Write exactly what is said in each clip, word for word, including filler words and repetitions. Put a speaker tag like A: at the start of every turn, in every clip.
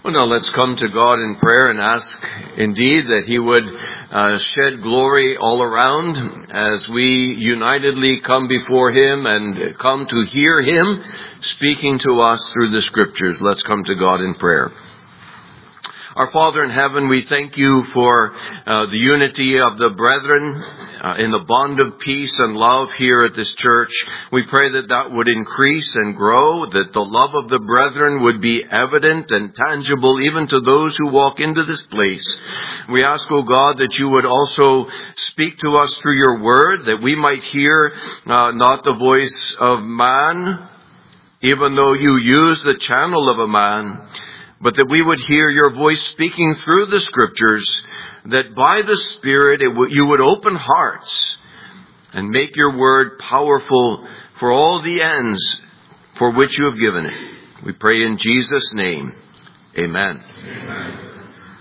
A: Well, now let's come to God in prayer and ask indeed that He would uh, shed glory all around as we unitedly come before Him and come to hear Him speaking to us through the Scriptures. Let's come to God in prayer. Our Father in heaven, we thank You for uh, the unity of the brethren uh, in the bond of peace and love here at this church. We pray that that would increase and grow, that the love of the brethren would be evident and tangible even to those who walk into this place. We ask, O God, that You would also speak to us through Your word, that we might hear uh, not the voice of man, even though You use the channel of a man, but that we would hear Your voice speaking through the Scriptures, that by the Spirit it w- You would open hearts and make Your word powerful for all the ends for which You have given it. We pray in Jesus' name. Amen. Amen.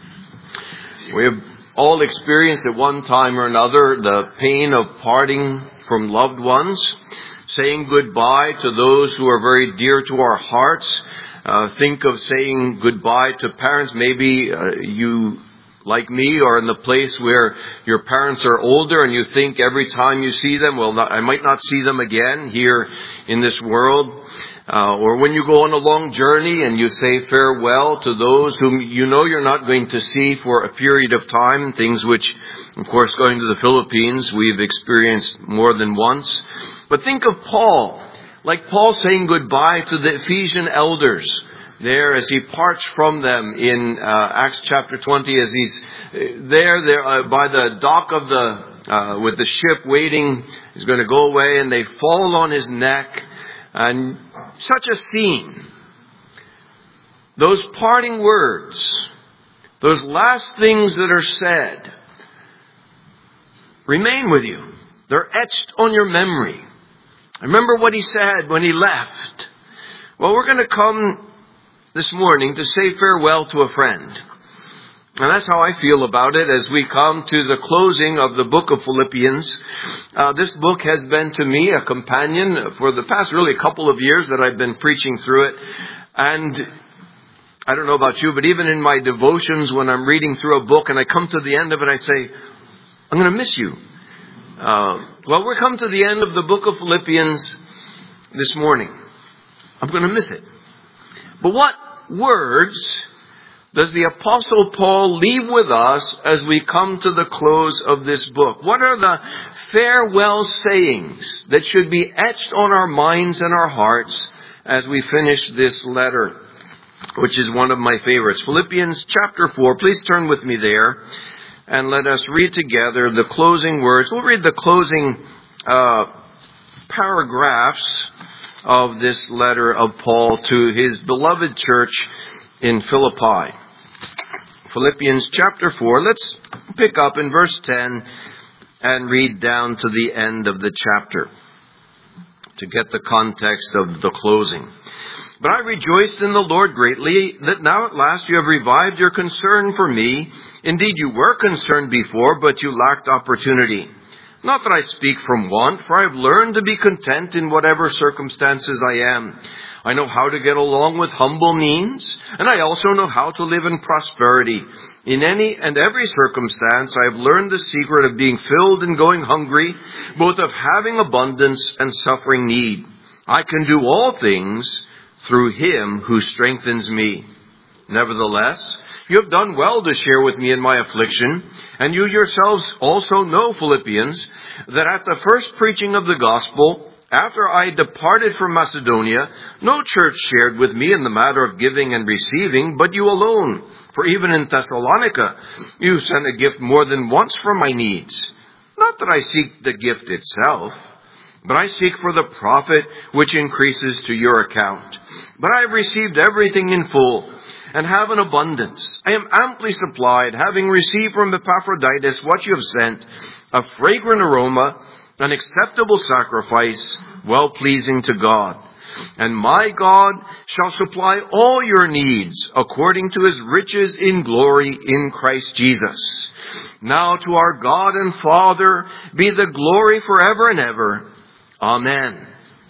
A: We have all experienced at one time or another the pain of parting from loved ones, saying goodbye to those who are very dear to our hearts. Uh, think of saying goodbye to parents. Maybe uh, you, like me, are in the place where your parents are older and you think every time you see them, well, not, I might not see them again here in this world. Uh, or when you go on a long journey and you say farewell to those whom you know you're not going to see for a period of time, things which, of course, going to the Philippines, we've experienced more than once. But think of Paul. Like Paul saying goodbye to the Ephesian elders there as he parts from them in uh, Acts chapter twenty, as he's there there uh, by the dock of the, uh, with the ship waiting, he's going to go away, and they fall on his neck. And such a scene. Those parting words, those last things that are said, remain with you. They're etched on your memory. Remember what he said when he left. Well, we're going to come this morning to say farewell to a friend. And that's how I feel about it as we come to the closing of the book of Philippians. Uh, this book has been to me a companion for the past really couple of years that I've been preaching through it. And I don't know about you, but even in my devotions when I'm reading through a book and I come to the end of it, I say, I'm going to miss you. Uh, well, we're come to the end of the book of Philippians this morning. I'm going to miss it. But what words does the Apostle Paul leave with us as we come to the close of this book? What are the farewell sayings that should be etched on our minds and our hearts as we finish this letter, which is one of my favorites? Philippians chapter four. Please turn with me there. And let us read together the closing words. We'll read the closing uh, paragraphs of this letter of Paul to his beloved church in Philippi. Philippians chapter four. Let's pick up in verse ten and read down to the end of the chapter to get the context of the closing. But I rejoiced in the Lord greatly that now at last you have revived your concern for me. Indeed, you were concerned before, but you lacked opportunity. Not that I speak from want, for I have learned to be content in whatever circumstances I am. I know how to get along with humble means, and I also know how to live in prosperity. In any and every circumstance, I have learned the secret of being filled and going hungry, both of having abundance and suffering need. I can do all things through Him who strengthens me. Nevertheless, you have done well to share with me in my affliction, and you yourselves also know, Philippians, that at the first preaching of the gospel, after I departed from Macedonia, no church shared with me in the matter of giving and receiving, but you alone. For even in Thessalonica, you sent a gift more than once for my needs. Not that I seek the gift itself, but I seek for the profit which increases to your account. But I have received everything in full, and have an abundance. I am amply supplied, having received from Epaphroditus what you have sent, a fragrant aroma, an acceptable sacrifice, well-pleasing to God. And my God shall supply all your needs according to His riches in glory in Christ Jesus. Now to our God and Father be the glory forever and ever. Amen.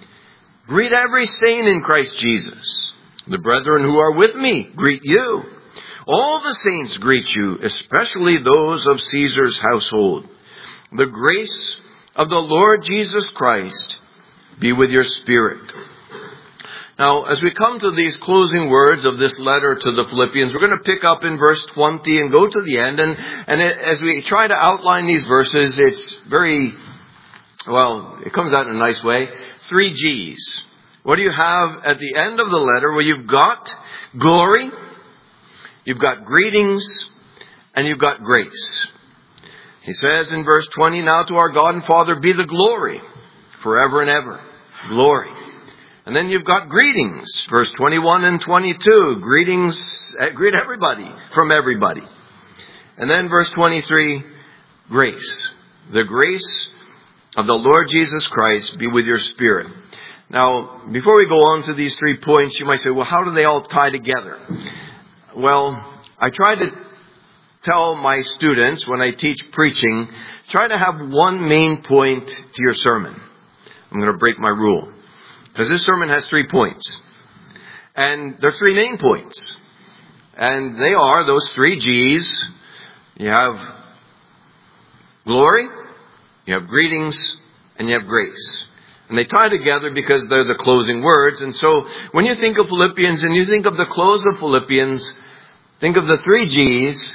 A: Greet every saint in Christ Jesus. The brethren who are with me greet you. All the saints greet you, especially those of Caesar's household. The grace of the Lord Jesus Christ be with your spirit. Now, as we come to these closing words of this letter to the Philippians, we're going to pick up in verse twenty and go to the end. And, and it, as we try to outline these verses, it's very, well, it comes out in a nice way. Three G's. What do you have at the end of the letter? Well, you've got glory, you've got greetings, and you've got grace. He says in verse twenty, now to our God and Father be the glory forever and ever. Glory. And then you've got greetings. Verse twenty-one and twenty-two. Greetings, uh, greet everybody from everybody. And then verse twenty-three, grace. The grace of the Lord Jesus Christ be with your spirit. Now, before we go on to these three points, you might say, well, how do they all tie together? Well, I try to tell my students when I teach preaching, try to have one main point to your sermon. I'm going to break my rule. Because this sermon has three points. And there are three main points. And they are those three G's. You have glory, you have greetings, and you have grace. And they tie together because they're the closing words. And so when you think of Philippians and you think of the close of Philippians, think of the three G's: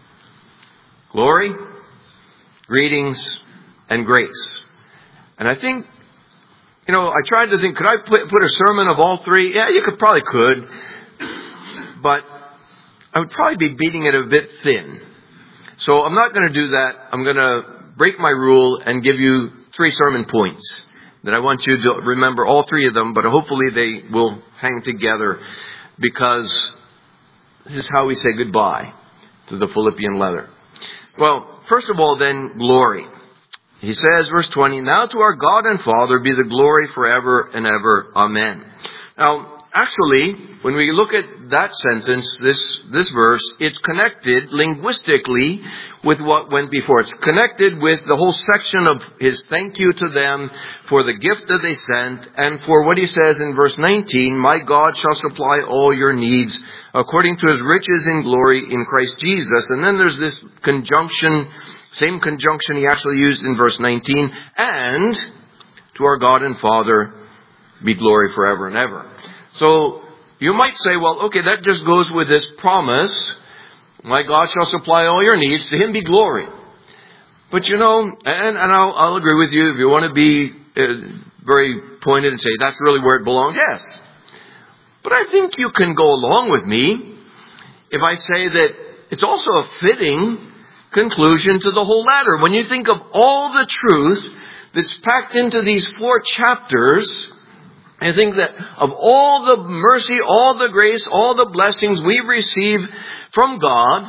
A: glory, greetings, and grace. And I think, you know, I tried to think, could I put, put a sermon of all three? Yeah, you could probably could. But I would probably be beating it a bit thin. So I'm not going to do that. I'm going to break my rule and give you three sermon points that I want you to remember, all three of them, but hopefully they will hang together, because this is how we say goodbye to the Philippian letter. Well, first of all then, glory. He says, verse twenty, now to our God and Father be the glory forever and ever. Amen. Now, actually, when we look at that sentence, this, this verse, it's connected linguistically with what went before. It's connected with the whole section of his thank you to them for the gift that they sent, and for what he says in verse nineteen, my God shall supply all your needs according to his riches in glory in Christ Jesus. And then there's this conjunction, same conjunction he actually used in verse nineteen, and to our God and Father be glory forever and ever. So you might say, well, okay, that just goes with this promise, my God shall supply all your needs, to him be glory. But you know, and, and I'll, I'll agree with you, if you want to be uh, very pointed and say that's really where it belongs, yes. But I think you can go along with me if I say that it's also a fitting conclusion to the whole letter. When you think of all the truth that's packed into these four chapters, I think that of all the mercy, all the grace, all the blessings we receive from God,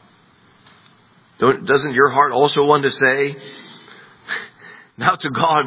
A: don't, doesn't your heart also want to say, now to God,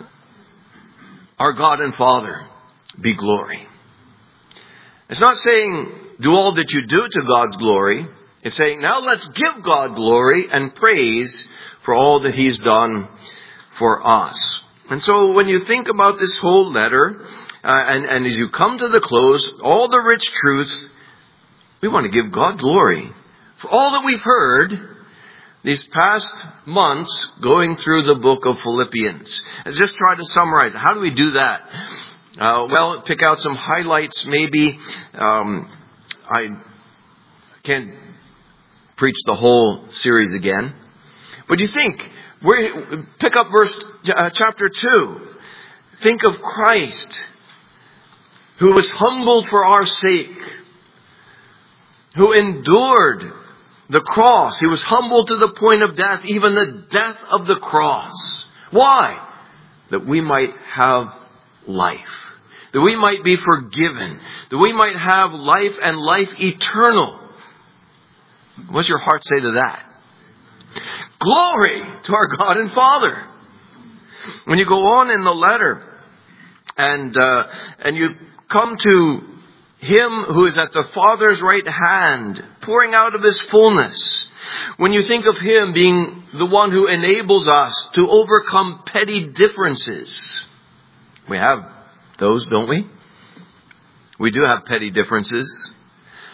A: our God and Father, be glory. It's not saying do all that you do to God's glory. It's saying now let's give God glory and praise for all that he's done for us. And so when you think about this whole letter, uh, and, and as you come to the close, all the rich truths, we want to give God glory for all that we've heard these past months going through the book of Philippians. And just try to summarize. How do we do that? Uh, well, pick out some highlights maybe. Um, I can't preach the whole series again. But you think, we pick up verse uh, chapter two. Think of Christ, who was humbled for our sake, who endured the cross. He was humbled to the point of death, even the death of the cross. Why? That we might have life. That we might be forgiven. That we might have life and life eternal. What's your heart say to that? Glory to our God and Father. When you go on in the letter and uh, and you come to him who is at the Father's right hand, pouring out of his fullness. When you think of him being the one who enables us to overcome petty differences. We have those, don't we? We do have petty differences.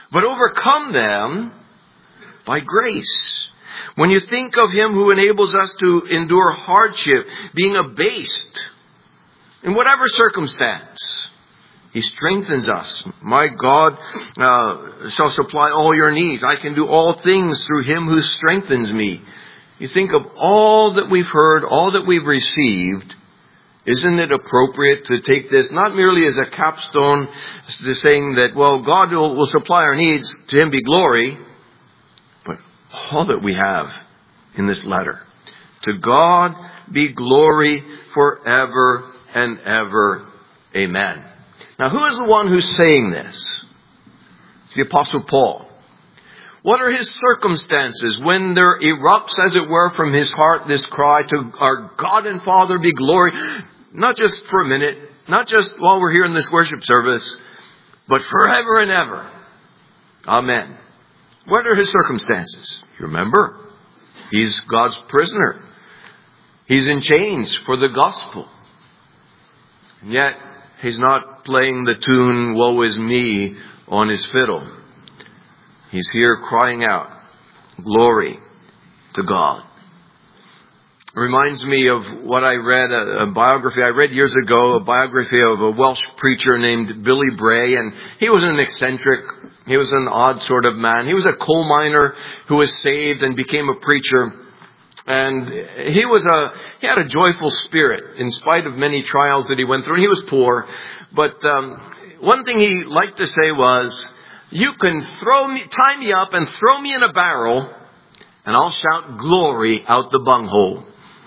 A: but overcome them by grace. When you think of Him who enables us to endure hardship, being abased in whatever circumstance, He strengthens us. My God uh, shall supply all your needs. I can do all things through Him who strengthens me. You think of all that we've heard, all that we've received. Isn't it appropriate to take this not merely as a capstone, to saying that, well, God will, will supply our needs, to Him be glory, but all that we have in this letter. To God be glory forever and ever. Amen. Now, who is the one who's saying this? It's the Apostle Paul. What are his circumstances when there erupts, as it were, from his heart this cry to our God and Father be glory? Not just for a minute, not just while we're here in this worship service, but forever and ever. Amen. What are his circumstances? You remember, he's God's prisoner. He's in chains for the gospel. And yet, he's not playing the tune, "Woe is me," on his fiddle. He's here crying out, glory to God. It reminds me of what I read, a, a biography I read years ago, a biography of a Welsh preacher named Billy Bray. And he was an eccentric, he was an odd sort of man. He was a coal miner who was saved and became a preacher. And he was a, he had a joyful spirit in spite of many trials that he went through. And he was poor. But um, one thing he liked to say was, "You can throw me, tie me up and throw me in a barrel, and I'll shout glory out the bunghole."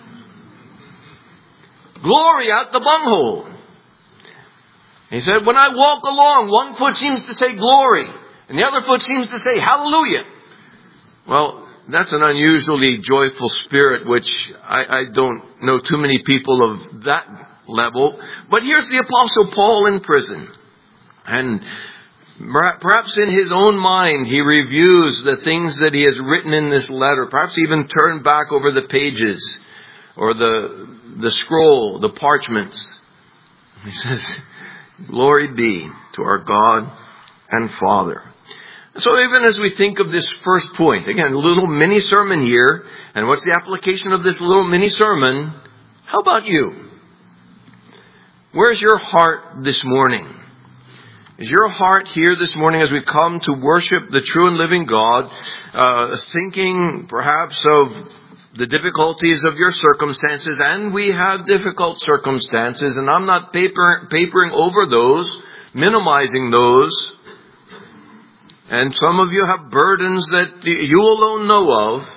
A: Glory out the bunghole. He said, when I walk along, one foot seems to say glory, and the other foot seems to say hallelujah. Well, that's an unusually joyful spirit, which I, I don't know too many people of that level. But here's the Apostle Paul in prison. And perhaps in his own mind, he reviews the things that he has written in this letter. Perhaps even turned back over the pages or the the scroll, the parchments. He says, glory be to our God and Father. So even as we think of this first point, again, a little mini sermon here, and what's the application of this little mini sermon? How about you? Where's your heart this morning? Is your heart here this morning as we come to worship the true and living God, uh, thinking perhaps of the difficulties of your circumstances? And we have difficult circumstances, and I'm not paper, papering over those, minimizing those. And some of you have burdens that you alone know of.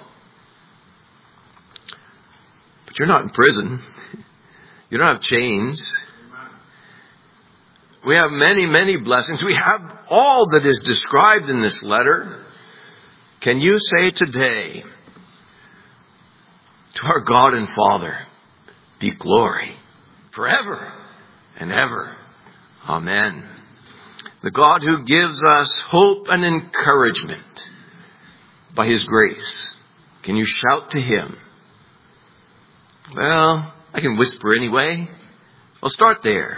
A: But you're not in prison. You don't have chains. We have many, many blessings. We have all that is described in this letter. Can you say today, to our God and Father be glory forever and ever. Amen. The God who gives us hope and encouragement by His grace. Can you shout to Him? Well, I can whisper anyway. I'll start there.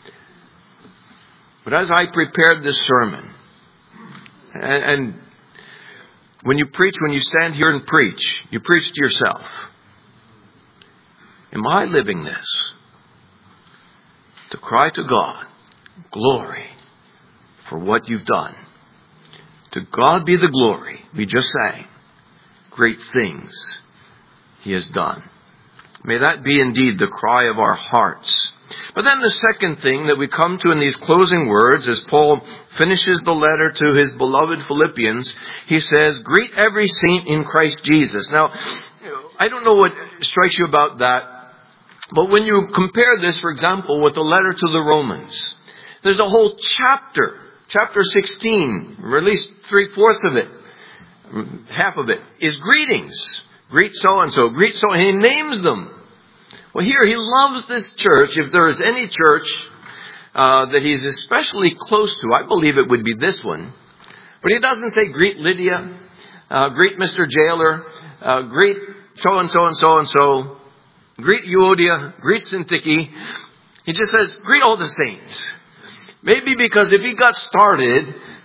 A: But as I prepared this sermon, and, and when you preach, when you stand here and preach, you preach to yourself. Am I living this? To cry to God, glory for what you've done. To God be the glory. We just sang. Great things He has done. May that be indeed the cry of our hearts. But then the second thing that we come to in these closing words, as Paul finishes the letter to his beloved Philippians, he says, greet every saint in Christ Jesus. Now, I don't know what strikes you about that, but when you compare this, for example, with the letter to the Romans, there's a whole chapter, chapter sixteen, or at least three-fourths of it, half of it, is greetings. Greet so-and-so, greet so, and he names them. Well, here, he loves this church. If there is any church uh, that he's especially close to, I believe it would be this one. But he doesn't say, greet Lydia, uh, greet Mister Jailer, uh, greet so-and-so and so-and-so, greet Euodia, greet Syntyche. He just says, greet all the saints. Maybe because if he got started,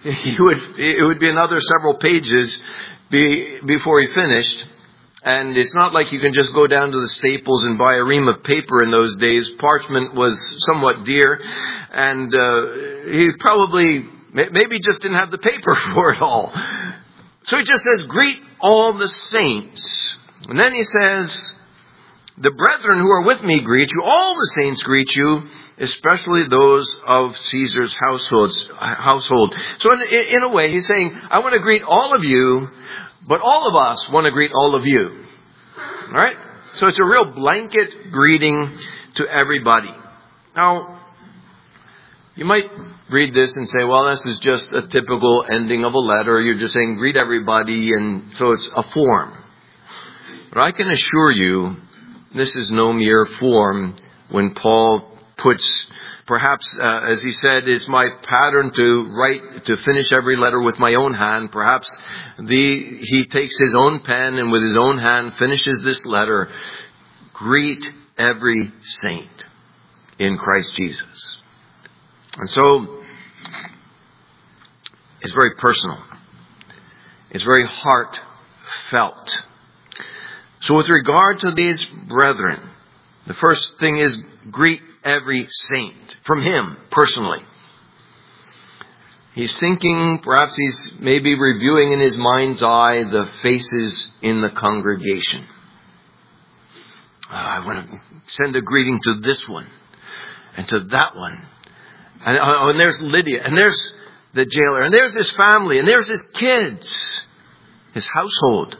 A: he would, it would be another several pages be, before he finished. And it's not like you can just go down to the Staples and buy a ream of paper in those days. Parchment was somewhat dear. And uh, he probably, maybe just didn't have the paper for it all. So he just says, greet all the saints. And then he says, the brethren who are with me greet you. All the saints greet you, especially those of Caesar's household. So in, in a way, he's saying, I want to greet all of you, but all of us want to greet all of you. All right? So it's a real blanket greeting to everybody. Now, you might read this and say, well, this is just a typical ending of a letter. You're just saying greet everybody, and so it's a form. But I can assure you, this is no mere form when Paul puts, perhaps, uh, as he said, it's my pattern to write, to finish every letter with my own hand. Perhaps the, he takes his own pen and with his own hand finishes this letter. Greet every saint in Christ Jesus. And so, it's very personal. It's very heartfelt. So with regard to these brethren, the first thing is greet every saint from him personally. He's thinking, perhaps he's maybe reviewing in his mind's eye the faces in the congregation. Oh, I want to send a greeting to this one and to that one. And, oh, and there's Lydia, and there's the jailer, and there's his family, and there's his kids, his household.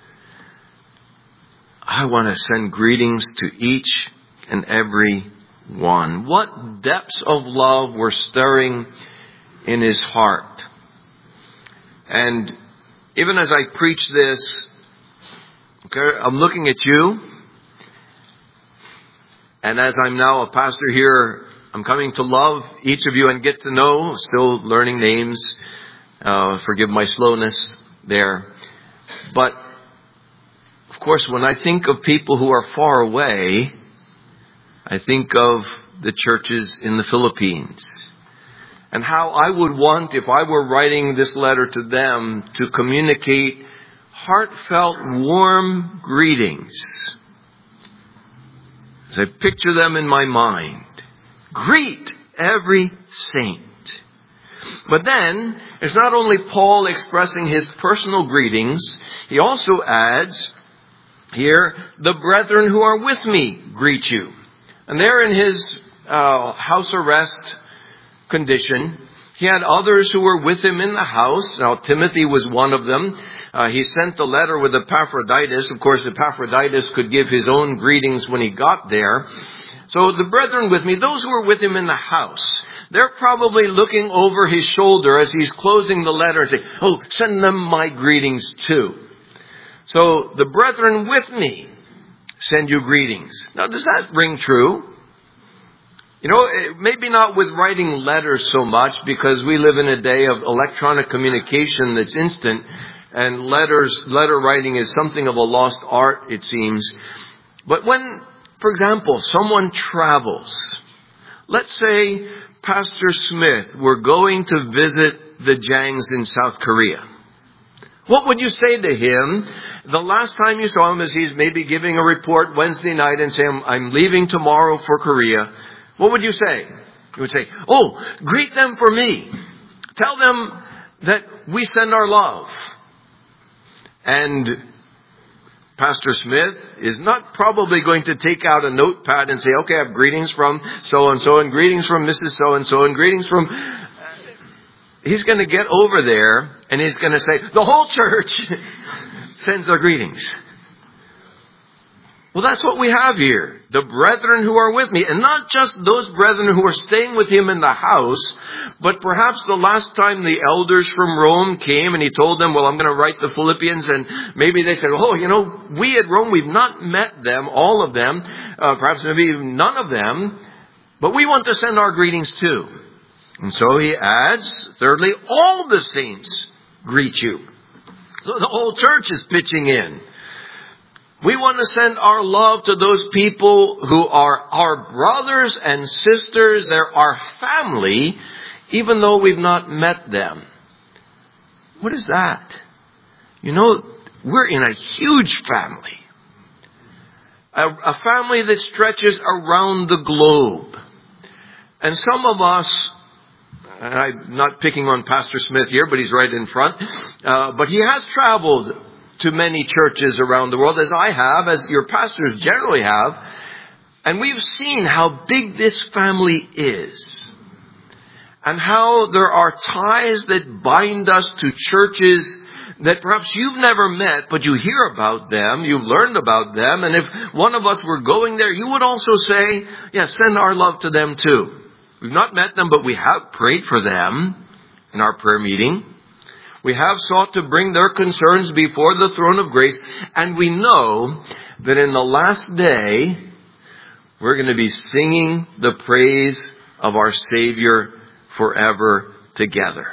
A: I want to send greetings to each and every one. What depths of love were stirring in his heart. And even as I preach this, okay, I'm looking at you. And as I'm now a pastor here, I'm coming to love each of you and get to know, still learning names. Uh, forgive my slowness there. But of course, when I think of people who are far away, I think of the churches in the Philippines. And how I would want, if I were writing this letter to them, to communicate heartfelt, warm greetings. As I picture them in my mind. Greet every saint. But then, it's not only Paul expressing his personal greetings, he also adds, here, the brethren who are with me greet you. And there in his uh, house arrest condition, he had others who were with him in the house. Now, Timothy was one of them. Uh, he sent the letter with Epaphroditus. Of course, Epaphroditus could give his own greetings when he got there. So the brethren with me, those who were with him in the house, they're probably looking over his shoulder as he's closing the letter and saying, oh, send them my greetings too. So, the brethren with me send you greetings. Now, does that ring true? You know, maybe not with writing letters so much, because we live in a day of electronic communication that's instant, and letters, letter writing is something of a lost art, it seems. But when, for example, someone travels, let's say Pastor Smith were going to visit the Jangs in South Korea. What would you say to him the last time you saw him, as he's maybe giving a report Wednesday night and saying, I'm leaving tomorrow for Korea? What would you say? You would say, oh, greet them for me. Tell them that we send our love. And Pastor Smith is not probably going to take out a notepad and say, okay, I have greetings from so-and-so, and greetings from Missus So-and-so, and greetings from... He's going to get over there and he's going to say, the whole church sends their greetings. Well, that's what we have here. The brethren who are with me. And not just those brethren who are staying with him in the house, but perhaps the last time the elders from Rome came and he told them, well, I'm going to write the Philippians. And maybe they said, oh, you know, we at Rome, we've not met them, all of them, uh, perhaps maybe none of them, but we want to send our greetings too. And so he adds, thirdly, all the saints greet you. So the whole church is pitching in. We want to send our love to those people who are our brothers and sisters. They're our family, even though we've not met them. What is that? You know, we're in a huge family. A, a family that stretches around the globe. And some of us, and I'm not picking on Pastor Smith here, but he's right in front, uh, but he has traveled to many churches around the world, as I have, as your pastors generally have. And we've seen how big this family is. And how there are ties that bind us to churches that perhaps you've never met, but you hear about them, you've learned about them. And if one of us were going there, you would also say, yeah, send our love to them too. We've not met them, but we have prayed for them in our prayer meeting. We have sought to bring their concerns before the throne of grace. And we know that in the last day, we're going to be singing the praise of our Savior forever together.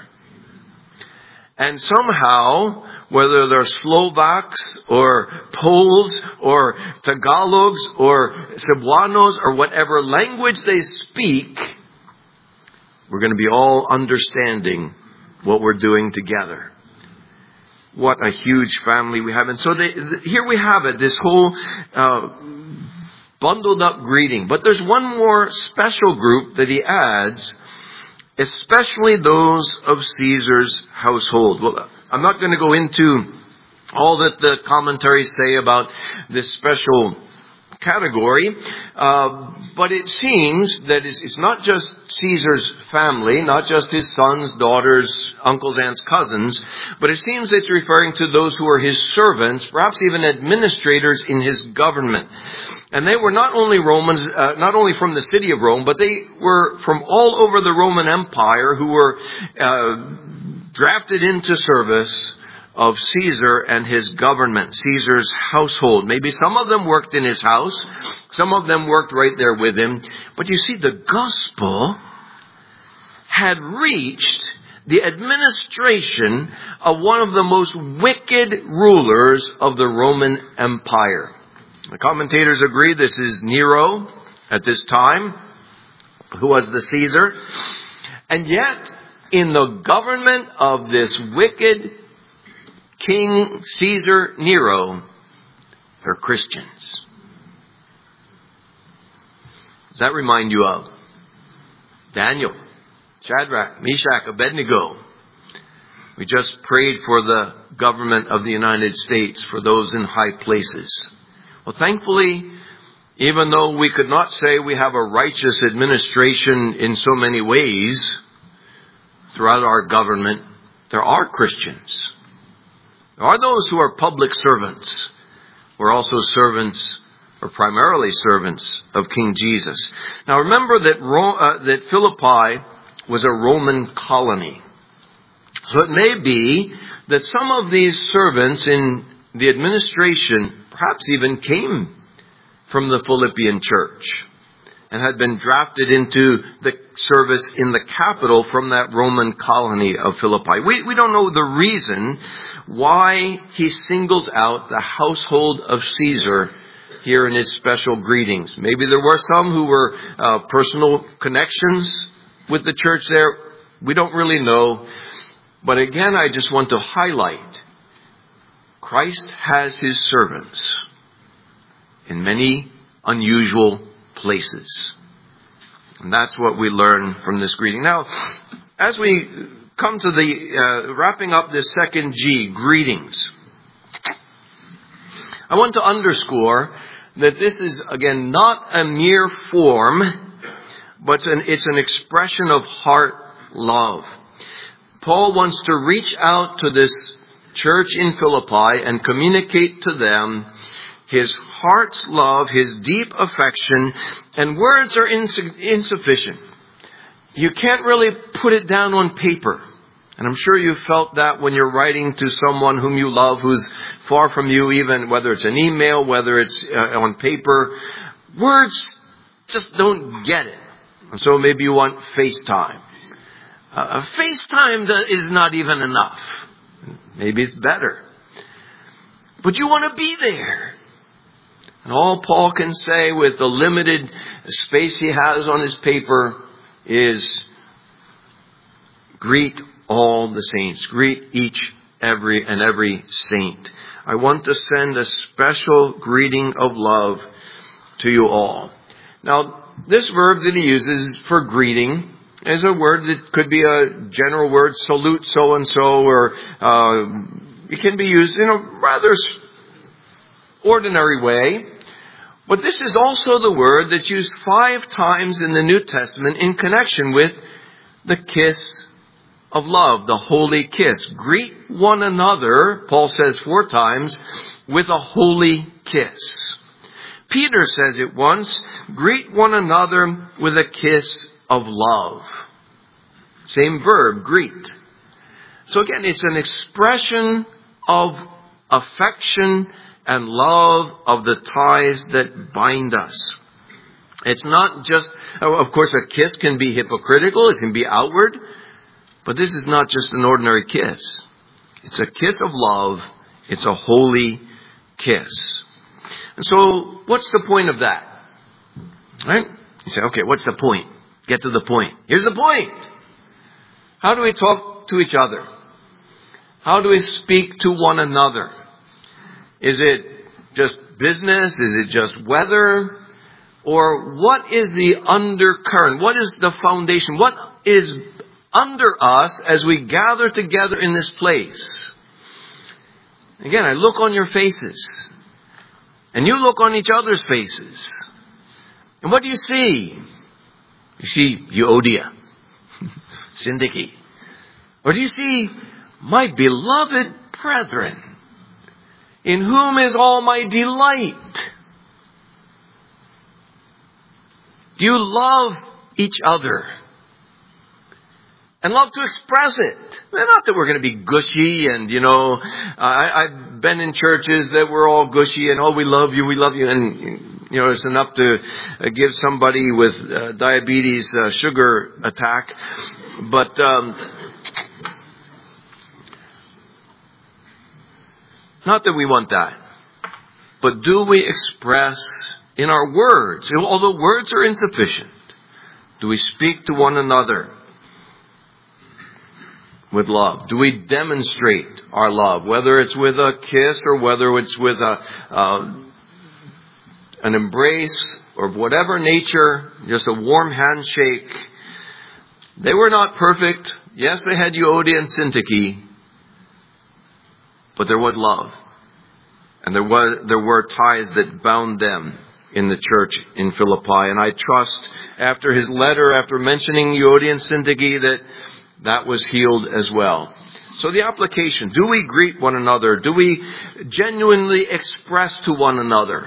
A: And somehow, whether they're Slovaks or Poles or Tagalogs or Cebuanos or whatever language they speak, we're going to be all understanding what we're doing together. What a huge family we have. And so they, here we have it, this whole uh, bundled up greeting. But there's one more special group that he adds, especially those of Caesar's household. Well, I'm not going to go into all that the commentaries say about this special category, uh, but it seems that it's, it's not just Caesar's family, not just his sons, daughters, uncles, aunts, cousins, but it seems it's referring to those who are his servants, perhaps even administrators in his government. And they were not only Romans, uh, not only from the city of Rome, but they were from all over the Roman Empire who were uh, drafted into service of Caesar and his government, Caesar's household. Maybe some of them worked in his house. Some of them worked right there with him. But you see, the gospel had reached the administration of one of the most wicked rulers of the Roman Empire. The commentators agree this is Nero at this time, who was the Caesar. And yet, in the government of this wicked King Caesar Nero, they're Christians. Does that remind you of Daniel, Shadrach, Meshach, Abednego? We just prayed for the government of the United States, for those in high places. Well, thankfully, even though we could not say we have a righteous administration in so many ways throughout our government, there are Christians. There are those who are public servants. We're also servants, or primarily servants, of King Jesus. Now remember that Ro- uh, that Philippi was a Roman colony. So it may be that some of these servants in the administration perhaps even came from the Philippian church and had been drafted into the service in the capital from that Roman colony of Philippi. We, we don't know the reason why he singles out the household of Caesar here in his special greetings. Maybe there were some who were uh, personal connections with the church there. We don't really know. But again, I just want to highlight, Christ has his servants in many unusual places. And that's what we learn from this greeting. Now, as we come to the uh, wrapping up this second G, greetings, I want to underscore that this is, again, not a mere form, but an, it's an expression of heart love. Paul wants to reach out to this church in Philippi and communicate to them his heart's love, his deep affection, and words are ins- insufficient. You can't really put it down on paper. And I'm sure you felt that when you're writing to someone whom you love who's far from you, even whether it's an email, whether it's uh, on paper. Words just don't get it. And so maybe you want FaceTime. Uh, FaceTime is not even enough. Maybe it's better. But you want to be there. And all Paul can say with the limited space he has on his paper is, greet all the saints. Greet each, every, and every saint. I want to send a special greeting of love to you all. Now, this verb that he uses for greeting is a word that could be a general word, salute so-and-so, or uh, it can be used in a rather ordinary way. But this is also the word that's used five times in the New Testament in connection with the kiss of love, the holy kiss. Greet one another, Paul says four times, with a holy kiss. Peter says it once, greet one another with a kiss of love. Same verb, greet. So again, it's an expression of affection and love of the ties that bind us. It's not just, of course, a kiss can be hypocritical, it can be outward, but this is not just an ordinary kiss. It's a kiss of love. It's a holy kiss. And so, what's the point of that? Right? You say, okay, what's the point? Get to the point. Here's the point. How do we talk to each other? How do we speak to one another? Is it just business? Is it just weather? Or what is the undercurrent? What is the foundation? What is under us as we gather together in this place? Again, I look on your faces. And you look on each other's faces. And what do you see? You see Euodia, Syntyche. Or do you see my beloved brethren, in whom is all my delight? Do you love each other? And love to express it. Not that we're going to be gushy and, you know, I, I've been in churches that were all gushy and, oh, we love you, we love you. And, you know, it's enough to uh, give somebody with uh, diabetes a sugar attack. But, um, not that we want that. But do we express in our words, although words are insufficient, do we speak to one another with love? Do we demonstrate our love, whether it's with a kiss or whether it's with a uh, an embrace or whatever nature, just a warm handshake? They were not perfect. Yes, they had Euodia and Syntyche, but there was love, and there was there were ties that bound them in the church in Philippi. And I trust after his letter, after mentioning Euodia and Syntyche, that that was healed as well. So the application, do we greet one another? Do we genuinely express to one another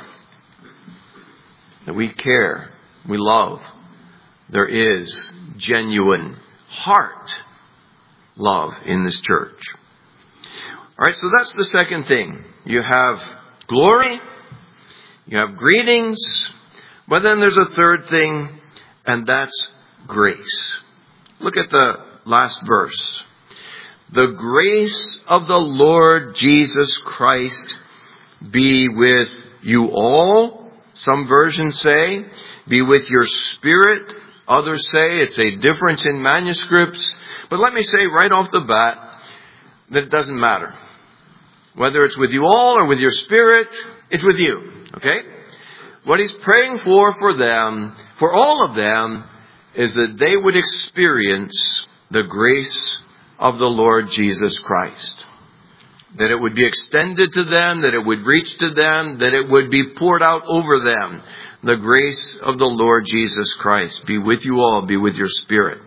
A: that we care, we love? There is genuine heart love in this church. All right, so that's the second thing. You have glory, you have greetings, but then there's a third thing, and that's grace. Look at the last verse. The grace of the Lord Jesus Christ be with you all. Some versions say, be with your spirit. Others say it's a difference in manuscripts. But let me say right off the bat that it doesn't matter. Whether it's with you all or with your spirit, it's with you. Okay? What he's praying for for them, for all of them, is that they would experience the grace of the Lord Jesus Christ. That it would be extended to them, that it would reach to them, that it would be poured out over them. The grace of the Lord Jesus Christ be with you all, be with your spirit.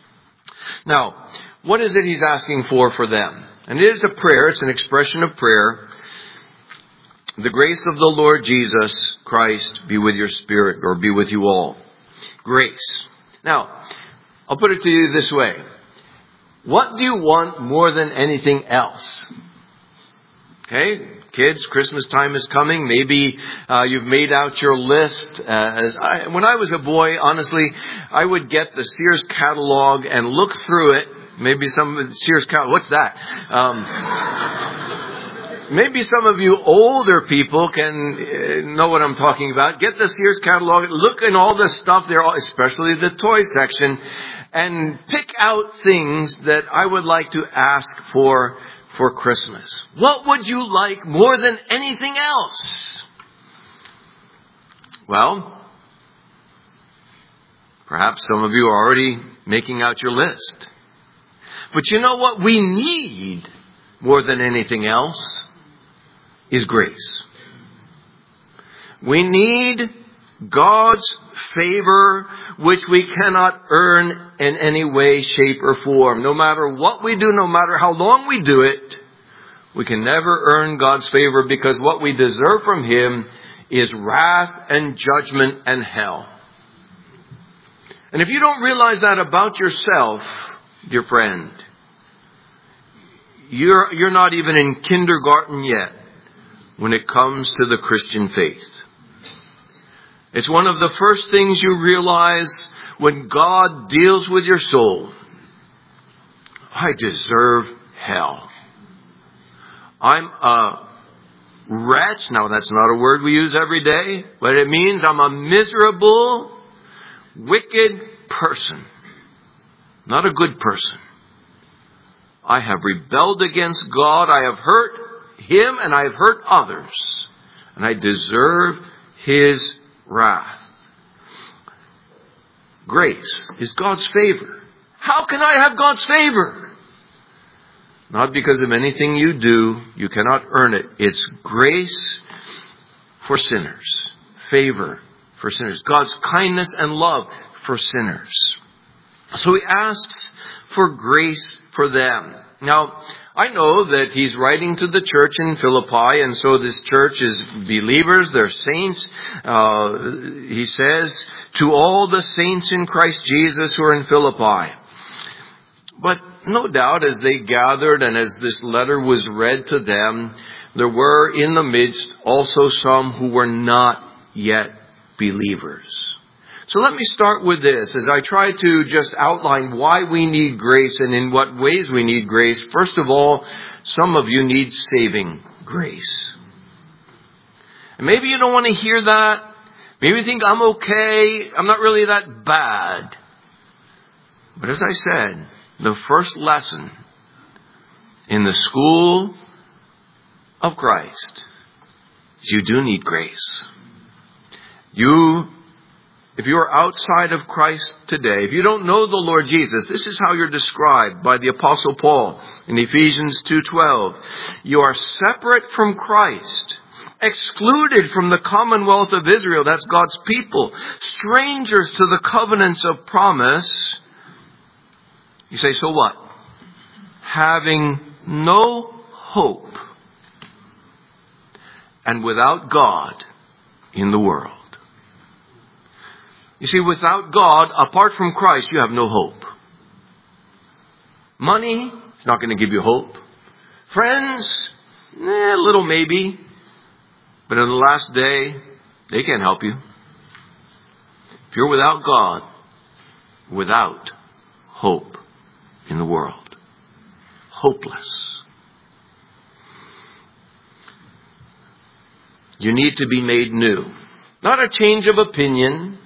A: Now, what is it he's asking for for them? And it is a prayer, it's an expression of prayer. The grace of the Lord Jesus Christ be with your spirit, or be with you all. Grace. Now, I'll put it to you this way. What do you want more than anything else? Okay, kids, Christmas time is coming. Maybe uh, you've made out your list. Uh, as I, when I was a boy, honestly, I would get the Sears catalog and look through it. Maybe some of the Sears catalog. What's that? Um, maybe some of you older people can uh, know what I'm talking about. Get the Sears catalog. Look in all the stuff there, especially the toy section. and pick out things that I would like to ask for for Christmas. What would you like more than anything else? Well, perhaps some of you are already making out your list. But you know what we need more than anything else is grace. We need God's favor, which we cannot earn in any way, shape, or form. No matter what we do, no matter how long we do it, we can never earn God's favor, because what we deserve from Him is wrath and judgment and hell. And if you don't realize that about yourself, dear friend, you're, you're not even in kindergarten yet when it comes to the Christian faith. It's one of the first things you realize when God deals with your soul. I deserve hell. I'm a wretch. Now, that's not a word we use every day, but it means I'm a miserable, wicked person. Not a good person. I have rebelled against God. I have hurt Him and I have hurt others. And I deserve His wrath. Grace is God's favor. How can I have God's favor? Not because of anything you do. You cannot earn it. It's grace for sinners. Favor for sinners. God's kindness and love for sinners. So He asks for grace for them. Now, I know that he's writing to the church in Philippi, and so this church is believers, they're saints. Uh, he says, to all the saints in Christ Jesus who are in Philippi. But no doubt as they gathered and as this letter was read to them, there were in the midst also some who were not yet believers. So let me start with this as I try to just outline why we need grace and in what ways we need grace. First of all, some of you need saving grace. And maybe you don't want to hear that. Maybe you think I'm okay. I'm not really that bad. But as I said, the first lesson in the school of Christ is you do need grace. You If you are outside of Christ today, if you don't know the Lord Jesus, this is how you're described by the Apostle Paul in Ephesians two twelve. You are separate from Christ, excluded from the commonwealth of Israel, that's God's people, strangers to the covenants of promise. You say, so what? Having no hope and without God in the world. You see, without God, apart from Christ, you have no hope. Money is not going to give you hope. Friends, eh, a little maybe. But in the last day, they can't help you. If you're without God, without hope in the world. Hopeless. You need to be made new. Not a change of opinion.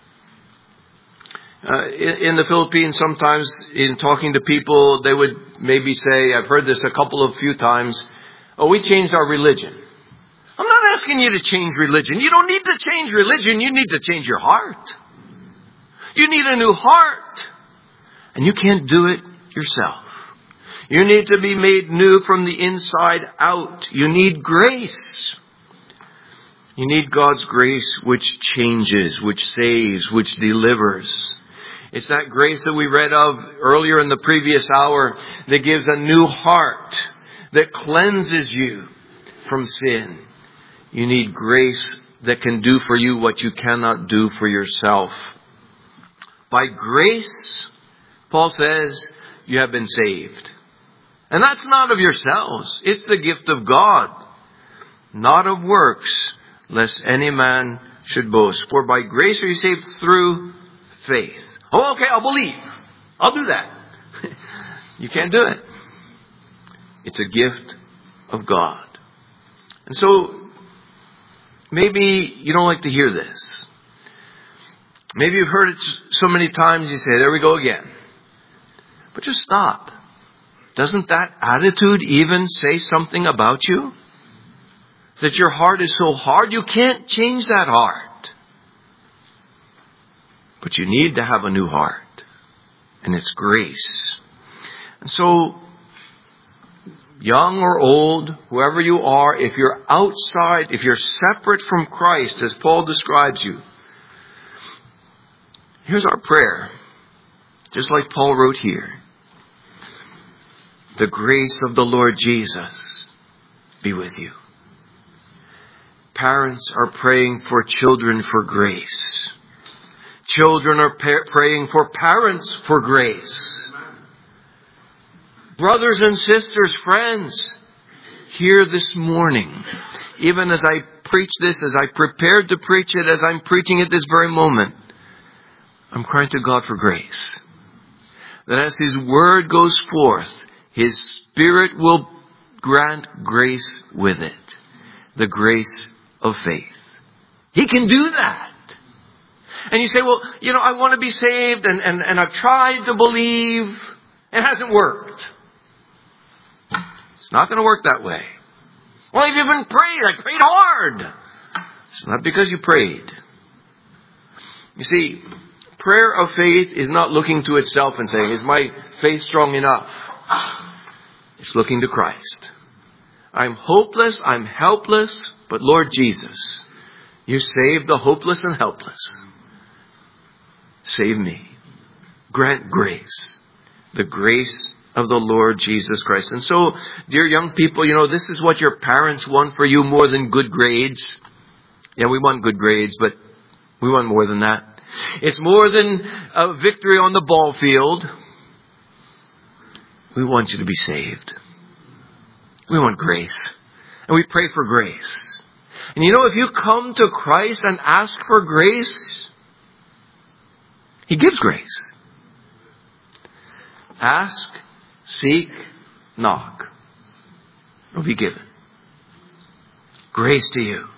A: Uh, in, in the Philippines, sometimes in talking to people, they would maybe say, I've heard this a couple of few times, oh, we changed our religion. I'm not asking you to change religion. You don't need to change religion. You need to change your heart. You need a new heart. And you can't do it yourself. You need to be made new from the inside out. You need grace. You need God's grace which changes, which saves, which delivers. It's that grace that we read of earlier in the previous hour that gives a new heart, that cleanses you from sin. You need grace that can do for you what you cannot do for yourself. By grace, Paul says, you have been saved. And that's not of yourselves. It's the gift of God, not of works, lest any man should boast. For by grace are you saved through faith. Oh, okay, I'll believe. I'll do that. You can't do it. It's a gift of God. And so, maybe you don't like to hear this. Maybe you've heard it so many times you say, there we go again. But just stop. Doesn't that attitude even say something about you? That your heart is so hard, you can't change that heart. But you need to have a new heart. And it's grace. And so, young or old, whoever you are, if you're outside, if you're separate from Christ, as Paul describes you, here's our prayer. Just like Paul wrote here. The grace of the Lord Jesus be with you. Parents are praying for children for grace. Children are pa- praying for parents for grace. Brothers and sisters, friends, here this morning, even as I preach this, as I prepared to preach it, as I'm preaching it this very moment, I'm crying to God for grace. That as His Word goes forth, His Spirit will grant grace with it. The grace of faith. He can do that. And you say, well, you know, I want to be saved and, and, and I've tried to believe. It hasn't worked. It's not going to work that way. Well, I've even prayed. I prayed hard. It's not because you prayed. You see, prayer of faith is not looking to itself and saying, is my faith strong enough? It's looking to Christ. I'm hopeless, I'm helpless, but Lord Jesus, you save the hopeless and helpless. Save me. Grant grace. The grace of the Lord Jesus Christ. And so, dear young people, you know, this is what your parents want for you more than good grades. Yeah, we want good grades, but we want more than that. It's more than a victory on the ball field. We want you to be saved. We want grace. And we pray for grace. And you know, if you come to Christ and ask for grace, He gives grace. Ask, seek, knock. It will be given. Grace to you.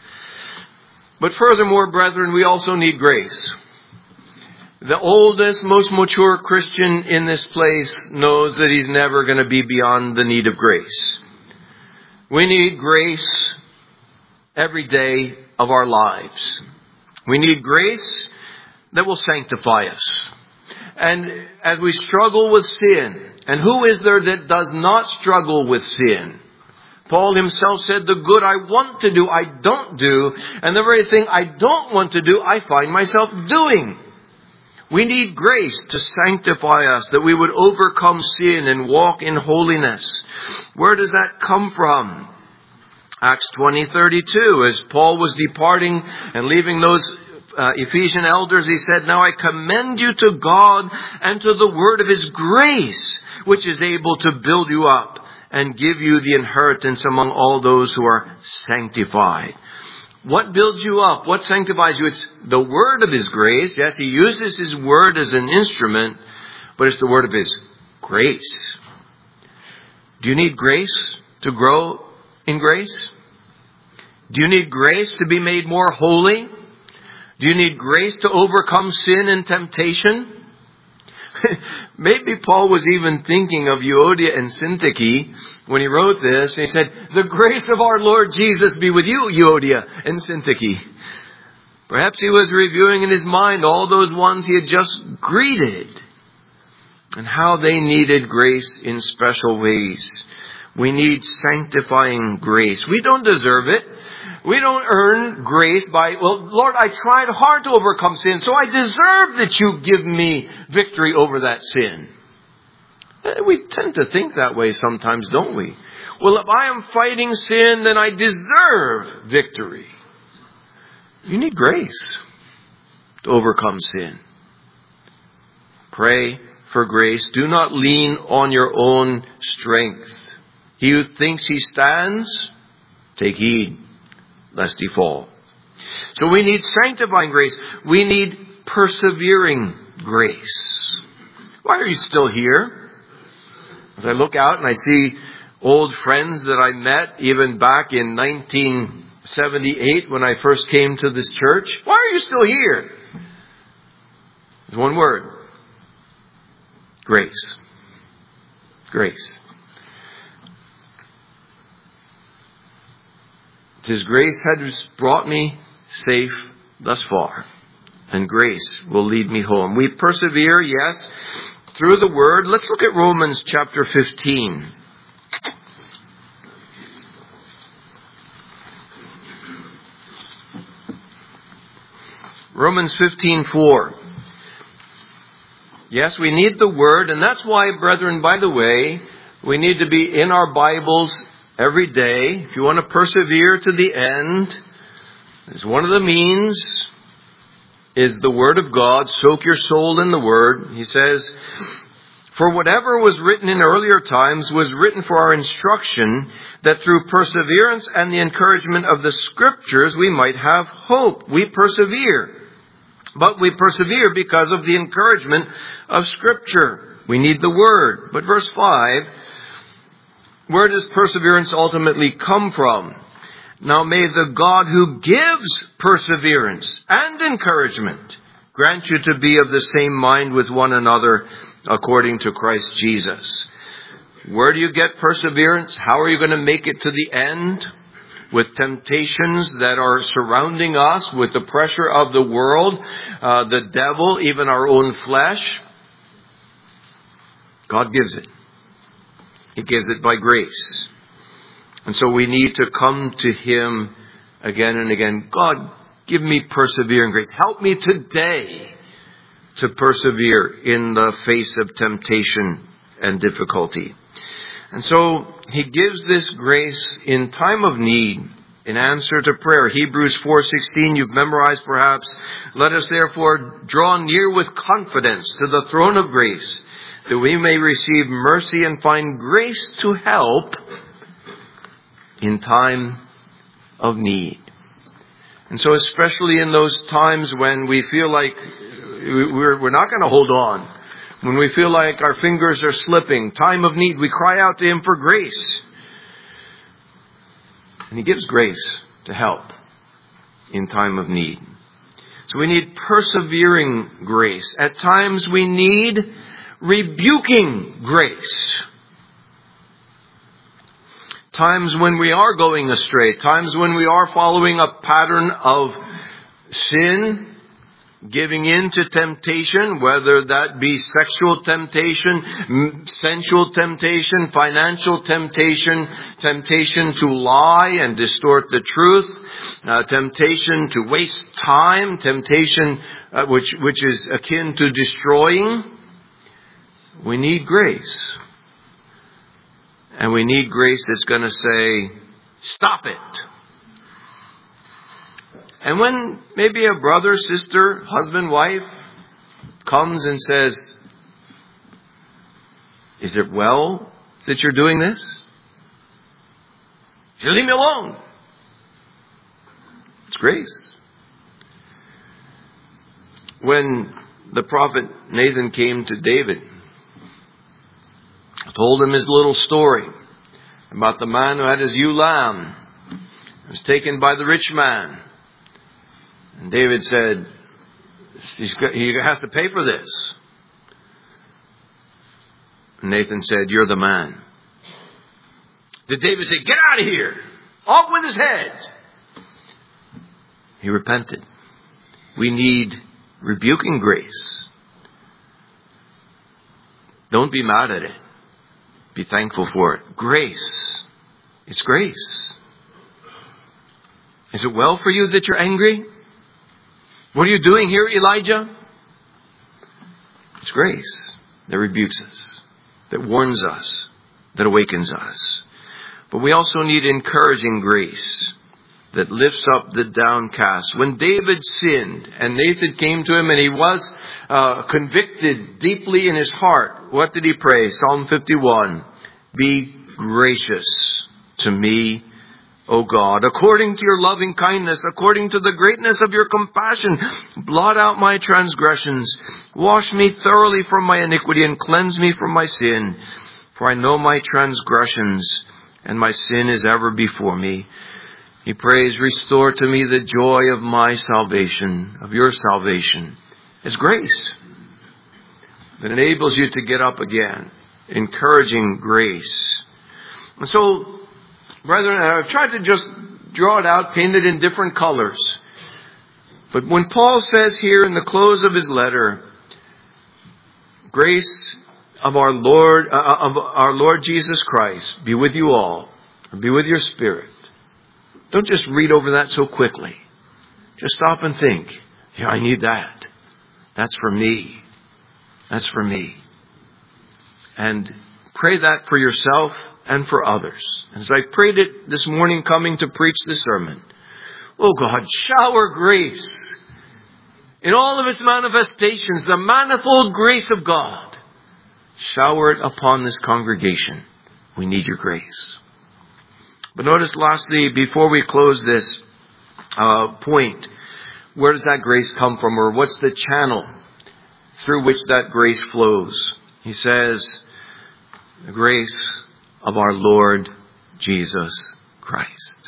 A: But furthermore, brethren, we also need grace. The oldest, most mature Christian in this place knows that he's never going to be beyond the need of grace. We need grace every day of our lives. We need grace that will sanctify us. And as we struggle with sin, and who is there that does not struggle with sin? Paul himself said, the good I want to do, I don't do. And the very thing I don't want to do, I find myself doing. We need grace to sanctify us, that we would overcome sin and walk in holiness. Where does that come from? Acts twenty thirty-two, as Paul was departing and leaving those uh, Ephesian elders, he said, now I commend you to God and to the word of His grace, which is able to build you up and give you the inheritance among all those who are sanctified. What builds you up? What sanctifies you? It's the word of His grace. Yes, He uses His word as an instrument, but it's the word of His grace. Do you need grace to grow in grace? Do you need grace to be made more holy? Do you need grace to overcome sin and temptation? Maybe Paul was even thinking of Euodia and Syntyche when he wrote this. He said, the grace of our Lord Jesus be with you, Euodia and Syntyche. Perhaps he was reviewing in his mind all those ones he had just greeted and how they needed grace in special ways. We need sanctifying grace. We don't deserve it. We don't earn grace by, well, Lord, I tried hard to overcome sin, so I deserve that you give me victory over that sin. We tend to think that way sometimes, don't we? Well, if I am fighting sin, then I deserve victory. You need grace to overcome sin. Pray for grace. Do not lean on your own strength. He who thinks he stands, take heed lest he fall. So we need sanctifying grace. We need persevering grace. Why are you still here? As I look out and I see old friends that I met even back in nineteen seventy-eight when I first came to this church. Why are you still here? There's one word. Grace. Grace. His grace has brought me safe thus far, and grace will lead me home. We persevere, yes, through the Word. Let's look at Romans chapter fifteen. Romans fifteen four. Yes, we need the Word, and that's why, brethren, by the way, we need to be in our Bibles every day. If you want to persevere to the end, there's one of the means is the Word of God. Soak your soul in the Word. He says, for whatever was written in earlier times was written for our instruction, that through perseverance and the encouragement of the Scriptures we might have hope. We persevere. But we persevere because of the encouragement of Scripture. We need the Word. But verse five, where does perseverance ultimately come from? Now may the God who gives perseverance and encouragement grant you to be of the same mind with one another according to Christ Jesus. Where do you get perseverance? How are you going to make it to the end? With temptations that are surrounding us, with the pressure of the world, uh, the devil, even our own flesh. God gives it. He gives it by grace. And so we need to come to Him again and again. God, give me persevering grace. Help me today to persevere in the face of temptation and difficulty. And so He gives this grace in time of need, in answer to prayer. Hebrews four sixteen, you've memorized perhaps. Let us therefore draw near with confidence to the throne of grace, that we may receive mercy and find grace to help in time of need. And so especially in those times when we feel like we're, we're not going to hold on, when we feel like our fingers are slipping, time of need, we cry out to Him for grace. And He gives grace to help in time of need. So we need persevering grace. At times we need rebuking grace. Times when we are going astray, times when we are following a pattern of sin, giving in to temptation, whether that be sexual temptation, sensual temptation, financial temptation, temptation to lie and distort the truth, uh, temptation to waste time, temptation uh, which which is akin to destroying. We need grace. And we need grace that's going to say, stop it. And when maybe a brother, sister, husband, wife comes and says, is it well that you're doing this? You leave me alone. It's grace. When the prophet Nathan came to David, told him his little story about the man who had his ewe lamb, was taken by the rich man. And David said, He's got, he has to pay for this. And Nathan said, you're the man. Did David say, get out of here? Off with his head. He repented. We need rebuking grace. Don't be mad at it. Be thankful for it. Grace. It's grace. Is it well for you that you're angry? What are you doing here, Elijah? It's grace that rebukes us, that warns us, that awakens us. But we also need encouraging grace that lifts up the downcast. When David sinned and Nathan came to him and he was uh, convicted deeply in his heart, what did he pray? Psalm fifty-one, be gracious to me, O God, according to your loving kindness, according to the greatness of your compassion, blot out my transgressions. Wash me thoroughly from my iniquity and cleanse me from my sin. For I know my transgressions and my sin is ever before me. He prays, restore to me the joy of my salvation, of your salvation. It's grace. that enables you to get up again. Encouraging grace. And so, brethren, I've tried to just draw it out, paint it in different colors. But when Paul says here in the close of his letter, grace of our Lord, uh, of our Lord Jesus Christ be with you all, or be with your spirit. Don't just read over that so quickly. Just stop and think, yeah, I need that. That's for me. That's for me. And pray that for yourself and for others. As I prayed it this morning coming to preach this sermon, oh God, shower grace in all of its manifestations, the manifold grace of God. Shower it upon this congregation. We need your grace. But notice lastly, before we close this uh, point, where does that grace come from, or what's the channel through which that grace flows? He says, the grace of our Lord Jesus Christ.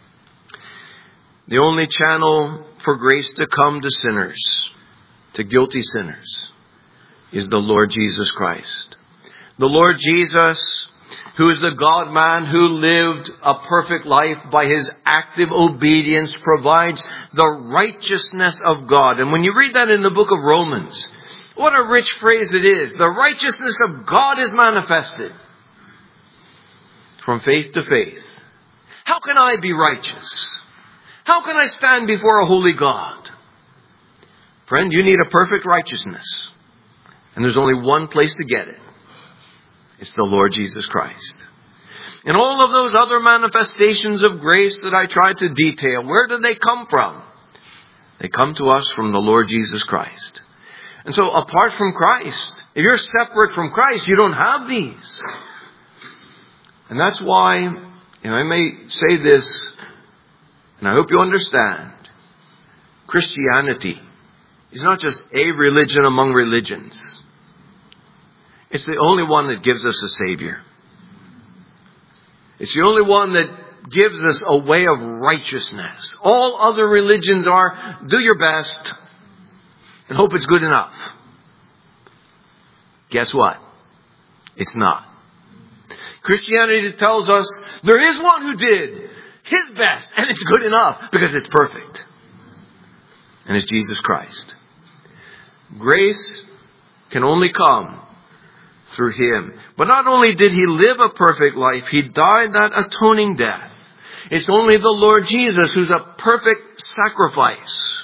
A: The only channel for grace to come to sinners, to guilty sinners, is the Lord Jesus Christ. The Lord Jesus, who is the God-man who lived a perfect life by his active obedience, provides the righteousness of God. And when you read that in the book of Romans, what a rich phrase it is. The righteousness of God is manifested from faith to faith. How can I be righteous? How can I stand before a holy God? Friend, you need a perfect righteousness. And there's only one place to get it. It's the Lord Jesus Christ. And all of those other manifestations of grace that I tried to detail, where do they come from? They come to us from the Lord Jesus Christ. And so apart from Christ, if you're separate from Christ, you don't have these. And that's why, and I may say this, and I hope you understand, Christianity is not just a religion among religions. It's the only one that gives us a Savior. It's the only one that gives us a way of righteousness. All other religions are, do your best and hope it's good enough. Guess what? It's not. Christianity tells us there is one who did his best and it's good enough because it's perfect. And it's Jesus Christ. Grace can only come through him. But not only did he live a perfect life, he died that atoning death. It's only the Lord Jesus who's a perfect sacrifice,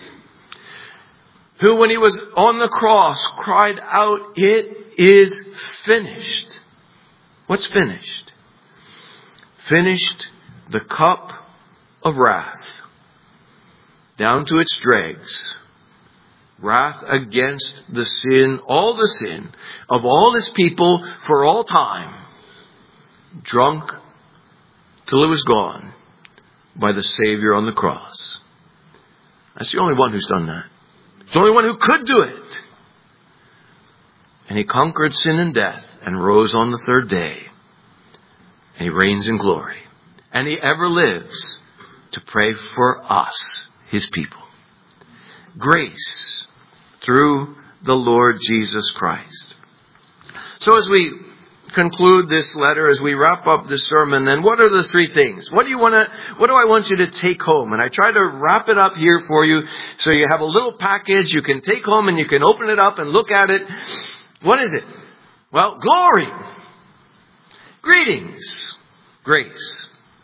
A: who when he was on the cross cried out, "It is finished." What's finished? Finished the cup of wrath down to its dregs. Wrath against the sin, all the sin of all his people for all time. Drunk till it was gone by the Savior on the cross. That's the only one who's done that. It's the only one who could do it. And he conquered sin and death and rose on the third day. And he reigns in glory. And he ever lives to pray for us, his people. Grace through the Lord Jesus Christ. So as we conclude this letter, as we wrap up this sermon, then what are the three things? What do you want to, what do I want you to take home? And I try to wrap it up here for you so you have a little package you can take home and you can open it up and look at it. What is it? Well, glory. Greetings. Grace.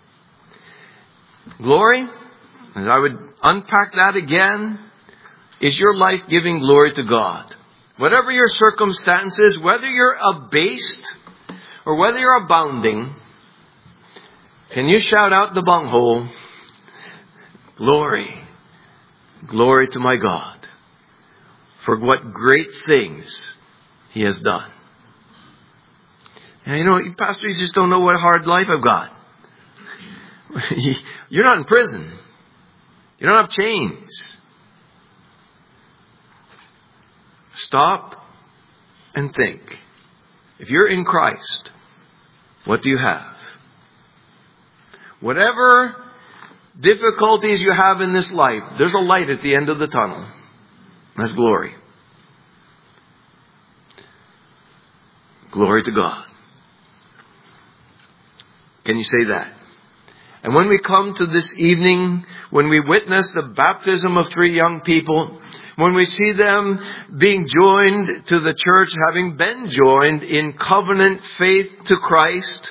A: Glory, as I would unpack that again, is your life giving glory to God. Whatever your circumstances, whether you're abased or whether you're abounding, can you shout out the bunghole, glory, glory to my God, for what great things he has done. And you know, Pastor, you just don't know what hard life I've got. You're not in prison. You don't have chains. Stop and think. If you're in Christ, what do you have? Whatever difficulties you have in this life, there's a light at the end of the tunnel. That's glory. Glory to God. Can you say that? And when we come to this evening, when we witness the baptism of three young people, when we see them being joined to the church, having been joined in covenant faith to Christ,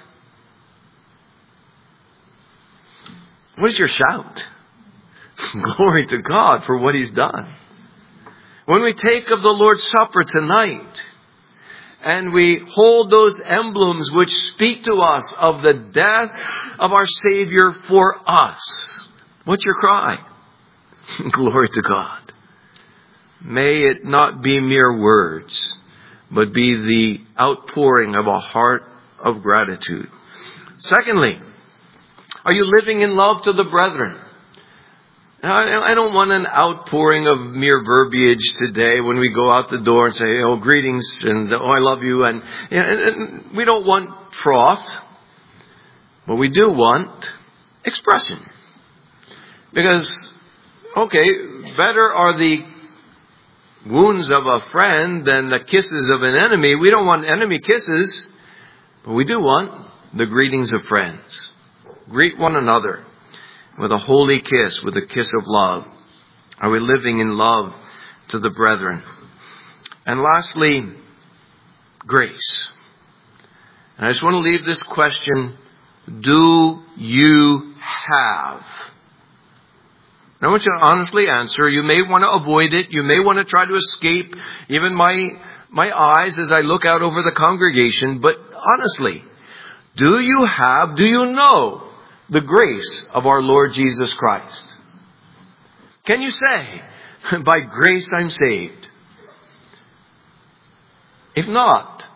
A: what is your shout? Glory to God for what He's done. When we take of the Lord's Supper tonight, and we hold those emblems which speak to us of the death of our Savior for us, what's your cry? Glory to God. May it not be mere words, but be the outpouring of a heart of gratitude. Secondly, are you living in love to the brethren? Now, I don't want an outpouring of mere verbiage today when we go out the door and say, oh, greetings, and oh, I love you. And, and we don't want froth, but we do want expression. Because, okay, better are the wounds of a friend than the kisses of an enemy. We don't want enemy kisses, but we do want the greetings of friends. Greet one another with a holy kiss, with a kiss of love. Are we living in love to the brethren? And lastly, grace. And I just want to leave this question, do you have? I want you to honestly answer. You may want to avoid it. You may want to try to escape even my, my eyes as I look out over the congregation. But honestly, do you have, do you know the grace of our Lord Jesus Christ? Can you say, by grace I'm saved? If not,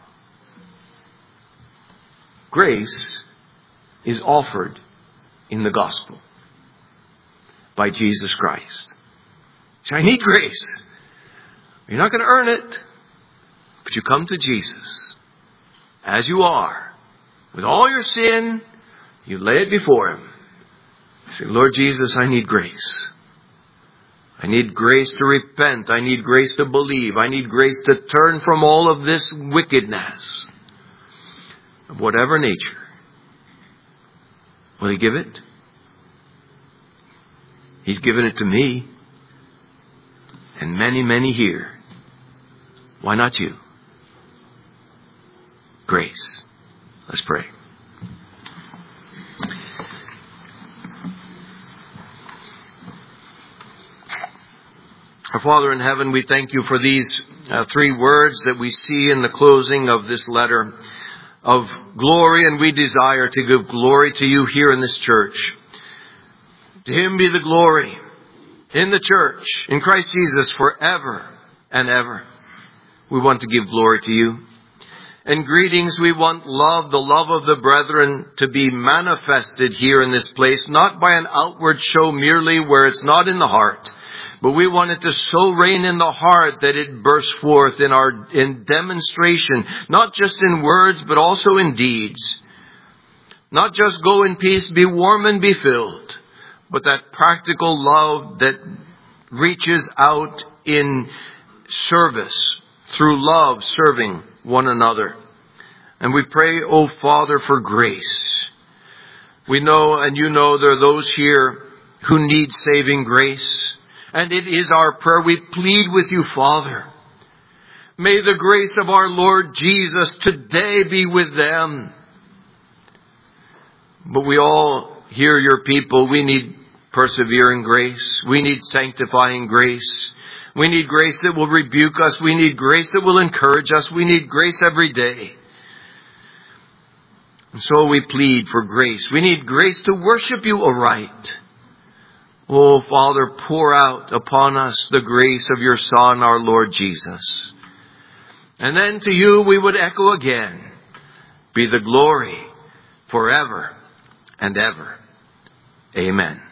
A: grace is offered in the gospel by Jesus Christ. So I need grace. You're not going to earn it, but you come to Jesus as you are, with all your sin. You lay it before Him. You say, Lord Jesus, I need grace. I need grace to repent. I need grace to believe. I need grace to turn from all of this wickedness of whatever nature. Will He give it? He's given it to me. And many, many here. Why not you? Grace. Let's pray. Our Father in heaven, we thank you for these uh, three words that we see in the closing of this letter of glory, and we desire to give glory to you here in this church. To Him be the glory in the church, in Christ Jesus, forever and ever. We want to give glory to you. And greetings, we want love, the love of the brethren, to be manifested here in this place, not by an outward show merely where it's not in the heart, but we want it to so reign in the heart that it bursts forth in our in demonstration, not just in words, but also in deeds. Not just go in peace, be warm and be filled, but that practical love that reaches out in service, through love, serving one another. And we pray, O Father, for grace. We know, and you know, there are those here who need saving grace. And it is our prayer. We plead with you, Father. May the grace of our Lord Jesus today be with them. But we all hear your people. We need persevering grace. We need sanctifying grace. We need grace that will rebuke us. We need grace that will encourage us. We need grace every day. And so we plead for grace. We need grace to worship you aright. Oh, Father, pour out upon us the grace of your Son, our Lord Jesus. And then to you we would echo again, be the glory forever and ever. Amen.